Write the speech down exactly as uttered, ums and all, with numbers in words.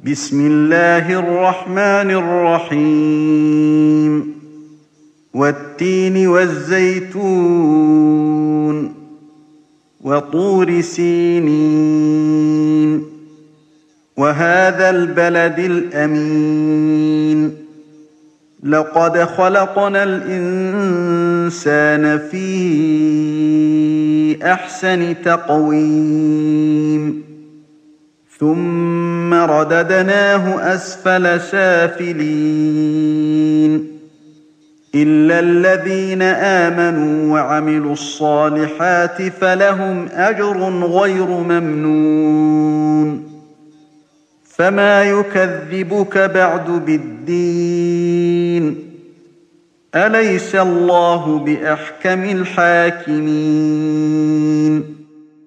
بسم الله الرحمن الرحيم والتين والزيتون وطور سينين وهذا البلد الأمين لقد خلقنا الإنسان في أحسن تقويم ثم رددناه أسفل سافلين إلا الذين آمنوا وعملوا الصالحات فلهم أجر غير ممنون فما يكذبك بعد بالدين أليس الله بأحكم الحاكمين